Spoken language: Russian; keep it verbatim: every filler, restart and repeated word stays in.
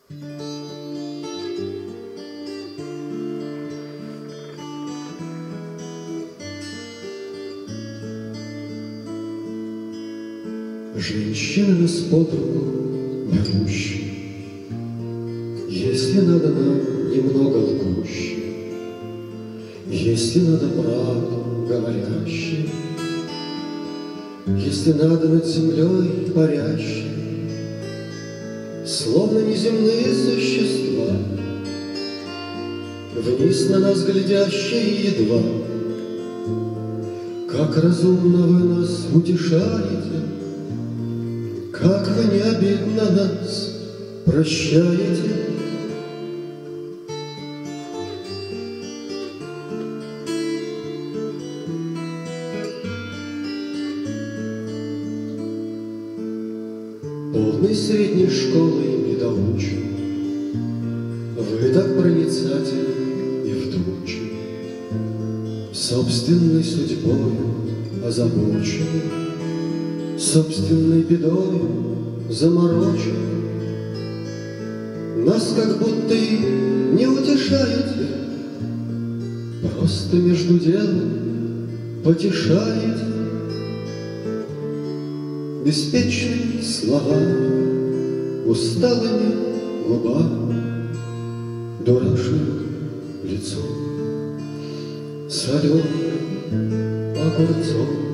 Женщины нас под руку берущие, если надо нам немного лгущие, если надо правду говорящие, если надо над землей парящие, словно неземные существа, вниз на нас глядящие едва. Как разумно вы нас утешаете, как вы не обидно нас прощаете. Полной средней школы недоучен, вы так проницательны и вдумчивы, собственной судьбою озабочены, собственной бедой заморочены. Нас как будто и не утешаете, просто между делом потешаете. Беспечными словами, усталыми губами, дурашливым лицом, соленым огурцом.